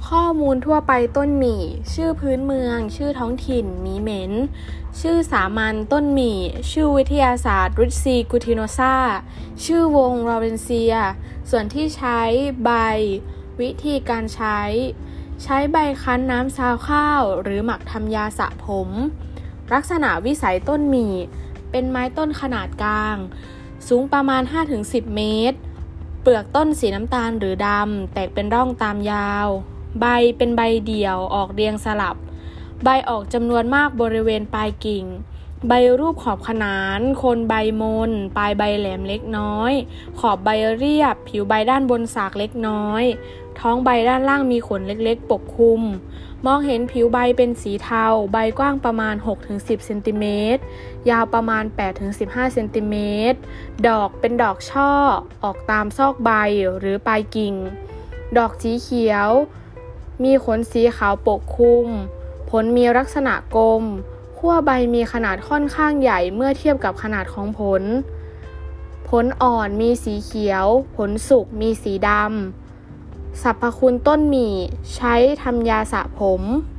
ข้อมูลทั่วไปต้นหมี่ชื่อพื้นเมืองชื่อท้องถิ่นหมีเหม็นชื่อสามัญต้นหมี่ชื่อวิทยาศาสตร์ริดซีกูติโนซาชื่อวงลอเรนเซียส่วนที่ใช้ใบวิธีการใช้ใบคั้นน้ำซาวข้าวหรือหมักทำยาสระผมลักษณะวิสัยต้นหมี่เป็นไม้ต้นขนาดกลางสูงประมาณ 5-10 เมตรเปลือกต้นสีน้ำตาลหรือดำแตกเป็นร่องตามยาวใบเป็นใบเดี่ยวออกเรียงสลับใบออกจำนวนมากบริเวณปลายกิ่งใบรูปขอบขนานโคนใบมนปลายใบแหลมเล็กน้อยขอบใบเรียบผิวใบด้านบนสากเล็กน้อยท้องใบด้านล่างมีขนเล็กๆปกคลุมมองเห็นผิวใบเป็นสีเทาใบกว้างประมาณ 6-10 เซนติเมตรยาวประมาณ 8-15 เซนติเมตรดอกเป็นดอกช่อออกตามซอกใบหรือปลายกิ่งดอกสีเขียวมีขนสีขาวปกคลุมผลมีลักษณะกลมขั้วใบมีขนาดค่อนข้างใหญ่เมื่อเทียบกับขนาดของผลอ่อนมีสีเขียวผลสุกมีสีดำสรรพคุณต้นหมี่ใช้ทำยาสระผม